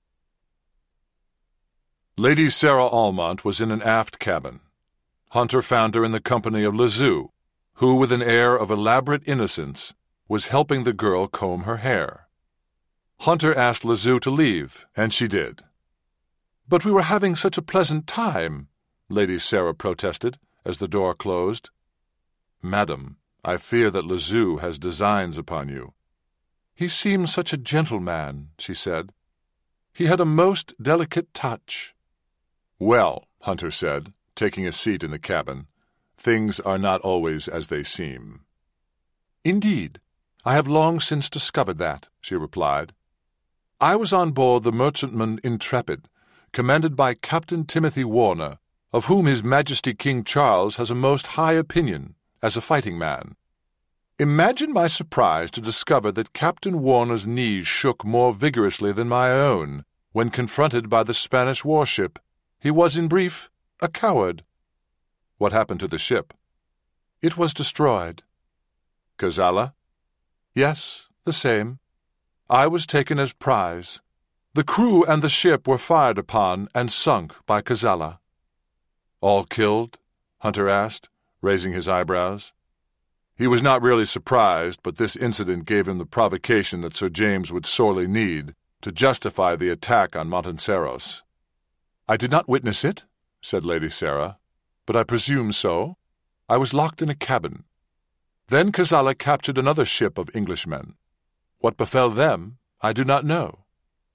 Lady Sarah Almont was in an aft cabin. Hunter found her in the company of Lazu, who, with an air of elaborate innocence, was helping the girl comb her hair. Hunter asked Lazu to leave, and she did. "But we were having such a pleasant time," Lady Sarah protested, as the door closed. "Madam, I fear that Lazu has designs upon you." "He seemed such a gentleman," she said. "He had a most delicate touch." "Well," Hunter said, taking a seat in the cabin, "things are not always as they seem." "Indeed, I have long since discovered that," she replied. "I was on board the merchantman Intrepid, commanded by Captain Timothy Warner, of whom His Majesty King Charles has a most high opinion as a fighting man. Imagine my surprise to discover that Captain Warner's knees shook more vigorously than my own when confronted by the Spanish warship. He was, in brief, a coward." "What happened to the ship?" "It was destroyed." "Cazalla?" "Yes, the same. I was taken as prize. The crew and the ship were fired upon and sunk by Cazalla." "All killed?" Hunter asked, raising his eyebrows. He was not really surprised, but this incident gave him the provocation that Sir James would sorely need to justify the attack on Montanceros. "I did not witness it," said Lady Sarah, "but I presume so. I was locked in a cabin. Then Cazalla captured another ship of Englishmen. What befell them, I do not know."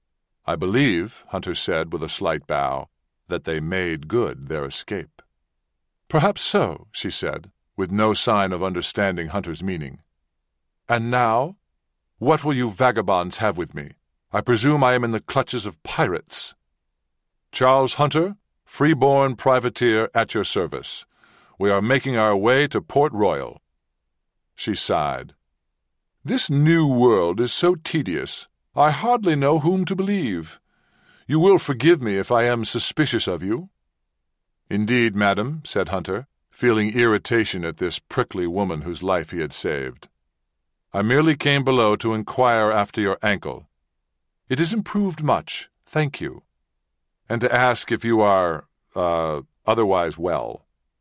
I believe, Hunter said with a slight bow, that they made good their escape. Perhaps so, she said, with no sign of understanding Hunter's meaning. And now? What will you vagabonds have with me? I presume I am in the clutches of pirates. Charles Hunter, free-born privateer at your service. We are making our way to Port Royal. She sighed. This new world is so tedious. I hardly know whom to believe. You will forgive me if I am suspicious of you. Indeed, madam, said Hunter, feeling irritation at this prickly woman whose life he had saved. I merely came below to inquire after your ankle. It has improved much, thank you. And to ask if you are, otherwise well.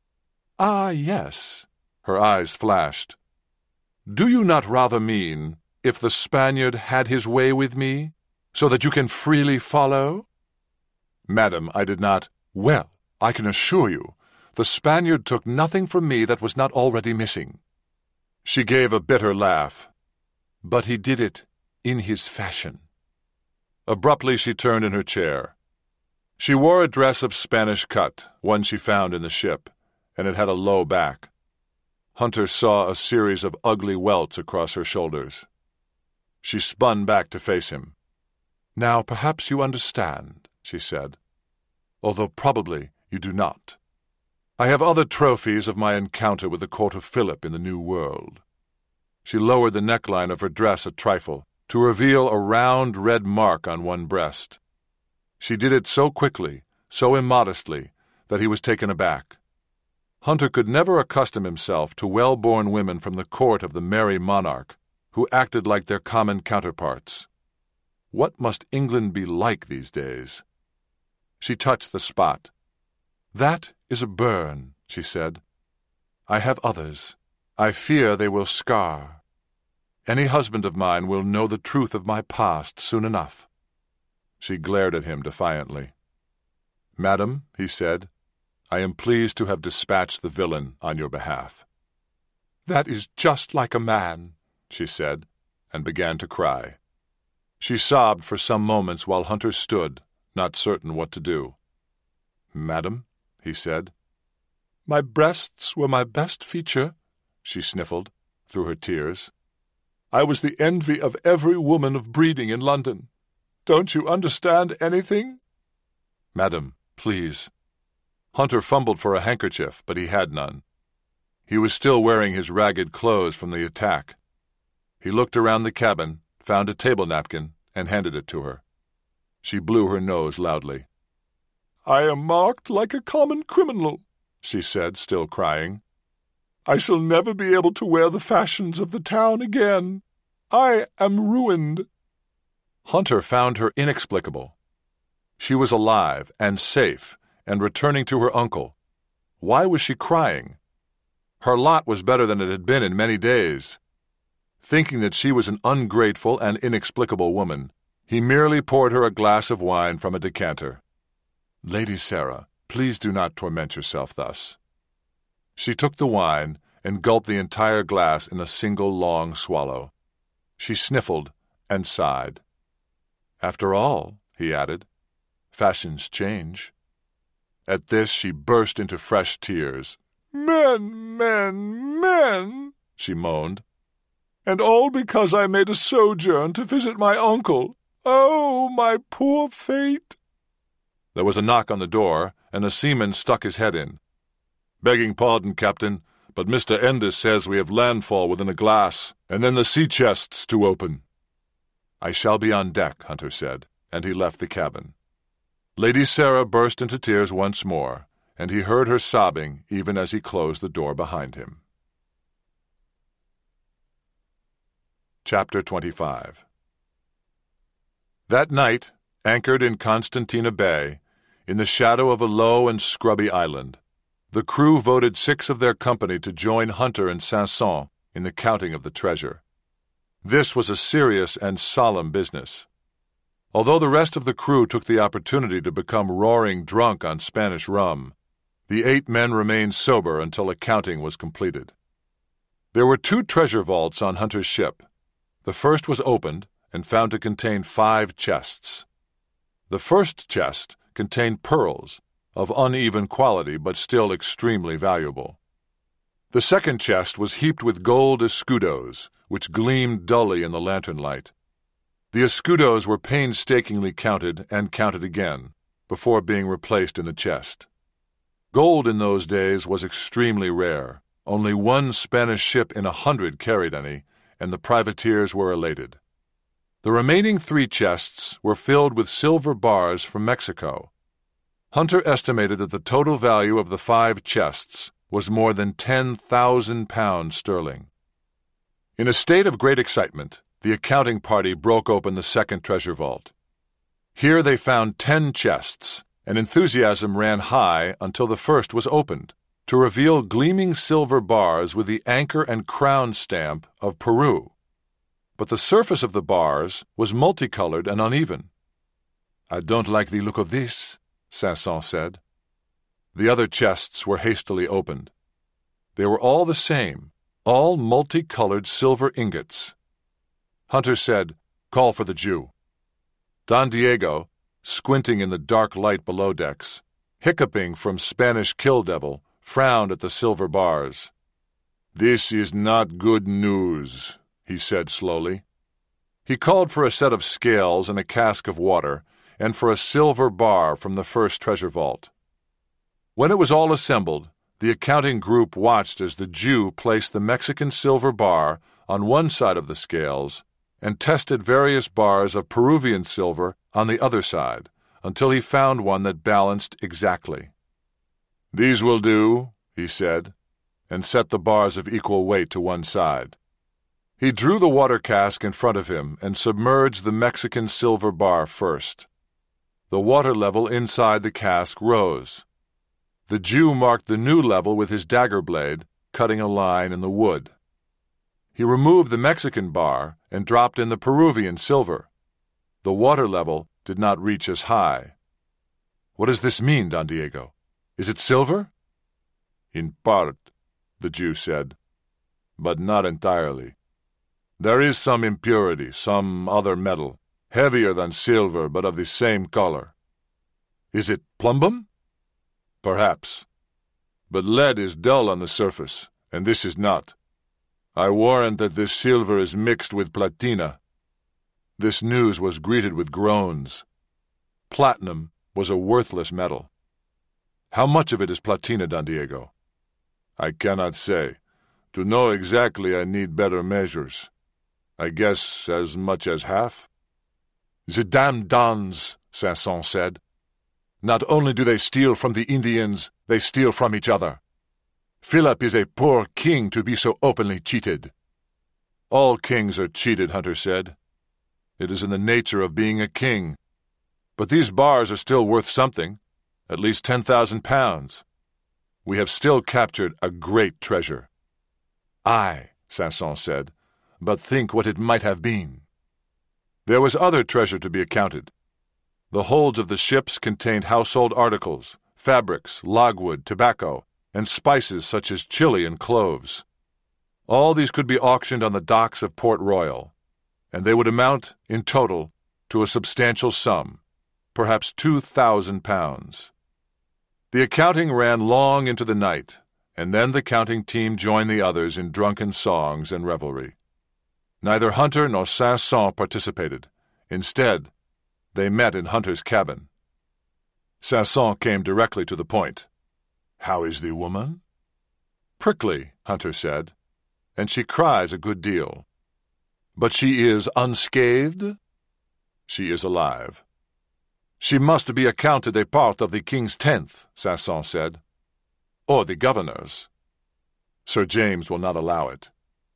Ah, yes. Her eyes flashed. Do you not rather mean, if the Spaniard had his way with me, so that you can freely follow? Madam, I did not. Well, I can assure you, the Spaniard took nothing from me that was not already missing. She gave a bitter laugh. But he did it in his fashion. Abruptly she turned in her chair. She wore a dress of Spanish cut, one she found in the ship, and it had a low back. Hunter saw a series of ugly welts across her shoulders. She spun back to face him. Now perhaps you understand, she said, although probably you do not. I have other trophies of my encounter with the court of Philip in the New World. She lowered the neckline of her dress a trifle, to reveal a round red mark on one breast. She did it so quickly, so immodestly, that he was taken aback. Hunter could never accustom himself to well-born women from the court of the merry monarch, who acted like their common counterparts. What must England be like these days? She touched the spot. That is a burn, she said. I have others. I fear they will scar. Any husband of mine will know the truth of my past soon enough. She glared at him defiantly. Madam, he said, I am pleased to have dispatched the villain on your behalf. That is just like a man, she said, and began to cry. She sobbed for some moments while Hunter stood, not certain what to do. Madam, he said. My breasts were my best feature, she sniffled, through her tears. I was the envy of every woman of breeding in London. Don't you understand anything? Madam, please. Hunter fumbled for a handkerchief, but he had none. He was still wearing his ragged clothes from the attack. He looked around the cabin, found a table napkin, and handed it to her. She blew her nose loudly. I am marked like a common criminal, she said, still crying. I shall never be able to wear the fashions of the town again. I am ruined. Hunter found her inexplicable. She was alive and safe and returning to her uncle. Why was she crying? Her lot was better than it had been in many days. Thinking that she was an ungrateful and inexplicable woman, he merely poured her a glass of wine from a decanter. Lady Sarah, please do not torment yourself thus. She took the wine and gulped the entire glass in a single long swallow. She sniffled and sighed. After all, he added, fashions change. At this she burst into fresh tears. Men, men, men, she moaned. And all because I made a sojourn to visit my uncle. Oh, my poor fate! There was a knock on the door, and a seaman stuck his head in. Begging pardon, Captain, but Mr. Enders says we have landfall within a glass, and then the sea chests to open. I shall be on deck, Hunter said, and he left the cabin. Lady Sarah burst into tears once more, and he heard her sobbing even as he closed the door behind him. Chapter 25. That night, anchored in Constantina Bay, in the shadow of a low and scrubby island, the crew voted 6 of their company to join Hunter and Sanson in the counting of the treasure. This was a serious and solemn business. Although the rest of the crew took the opportunity to become roaring drunk on Spanish rum, the 8 men remained sober until accounting was completed. There were 2 treasure vaults on Hunter's ship. The first was opened and found to contain 5 chests. The first chest contained pearls, of uneven quality but still extremely valuable. The second chest was heaped with gold escudos, which gleamed dully in the lantern light. The escudos were painstakingly counted and counted again, before being replaced in the chest. Gold in those days was extremely rare. Only one Spanish ship in 100 carried any, and the privateers were elated. The remaining 3 chests were filled with silver bars from Mexico. Hunter estimated that the total value of the 5 chests was more than 10,000 pounds sterling. In a state of great excitement, the accounting party broke open the second treasure vault. Here they found 10 chests, and enthusiasm ran high until the first was opened, to reveal gleaming silver bars with the anchor and crown stamp of Peru. But the surface of the bars was multicolored and uneven. "I don't like the look of this," Sanson said. The other chests were hastily opened. They were all the same, all multicolored silver ingots. Hunter said, "Call for the Jew." Don Diego, squinting in the dark light below decks, hiccuping from Spanish kill devil, frowned at the silver bars. "This is not good news," he said slowly. He called for a set of scales and a cask of water, and for a silver bar from the first treasure vault. When it was all assembled, the accounting group watched as the Jew placed the Mexican silver bar on one side of the scales and tested various bars of Peruvian silver on the other side, until he found one that balanced exactly. "These will do," he said, and set the bars of equal weight to one side. He drew the water cask in front of him and submerged the Mexican silver bar first. The water level inside the cask rose. The Jew marked the new level with his dagger blade, cutting a line in the wood. He removed the Mexican bar and dropped in the Peruvian silver. The water level did not reach as high. "What does this mean, Don Diego? Is it silver?" "In part," the Jew said, "but not entirely. There is some impurity, some other metal, heavier than silver but of the same color." "Is it plumbum?" "Perhaps. But lead is dull on the surface, and this is not. I warrant that this silver is mixed with platina." This news was greeted with groans. Platinum was a worthless metal. "How much of it is platina, Don Diego?" "I cannot say. To know exactly I need better measures. I guess as much as half." "The damned Dons," Sanson said. "Not only do they steal from the Indians, they steal from each other. Philip is a poor king to be so openly cheated." "All kings are cheated," Hunter said. "It is in the nature of being a king. But these bars are still worth something, at least 10,000 pounds. We have still captured a great treasure." "Aye," Sanson said, "but think what it might have been." There was other treasure to be accounted. The holds of the ships contained household articles, fabrics, logwood, tobacco, and spices such as chili and cloves. All these could be auctioned on the docks of Port Royal, and they would amount, in total, to a substantial sum, perhaps 2,000 pounds. The accounting ran long into the night, and then the counting team joined the others in drunken songs and revelry. Neither Hunter nor Sanson participated. Instead, they met in Hunter's cabin. Sanson came directly to the point. "How is the woman?" "Prickly," Hunter said, "and she cries a good deal." "But she is unscathed?" "She is alive." "She must be accounted a part of the king's 10th, Sanson said. "Or the governor's." "Sir James will not allow it."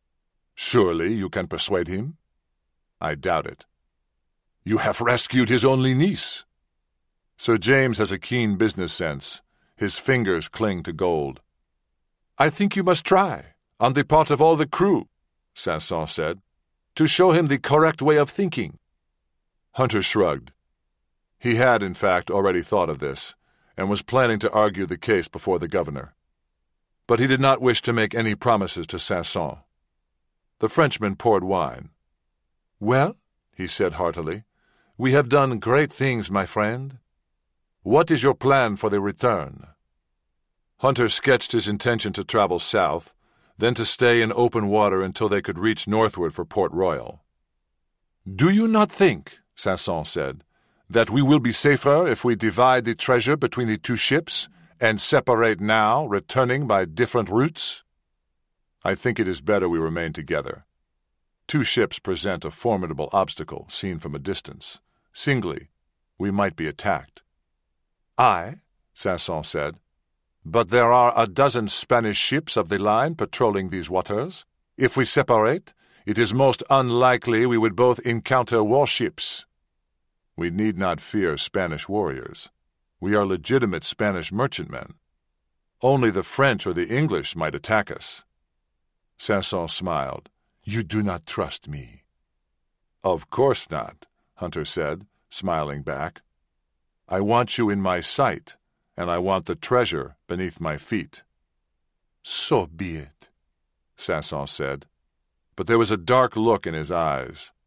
"Surely you can persuade him?" "I doubt it." "You have rescued his only niece." Sir James has a keen business sense. His fingers cling to gold. "I think you must try, on the part of all the crew," Sanson said, "to show him the correct way of thinking." Hunter shrugged. He had, in fact, already thought of this, and was planning to argue the case before the governor. But he did not wish to make any promises to Sanson. The Frenchman poured wine. "Well," he said heartily, We have done great things, my friend. What is your plan for the return?" Hunter sketched his intention to travel south, then to stay in open water until they could reach northward for Port Royal. "Do you not think," Sanson said, "that we will be safer if we divide the treasure between the two ships and separate now, returning by different routes?" "I think it is better we remain together. Two ships present a formidable obstacle seen from a distance. Singly, we might be attacked." "Aye," Sanson said, "but there are a dozen Spanish ships of the line patrolling these waters. If we separate, it is most unlikely we would both encounter warships." "We need not fear Spanish warriors. We are legitimate Spanish merchantmen. Only the French or the English might attack us." Sanson smiled. "You do not trust me." "Of course not," Hunter said, smiling back. "I want you in my sight, and I want the treasure beneath my feet." "So be it," Sanson said, but there was a dark look in his eyes.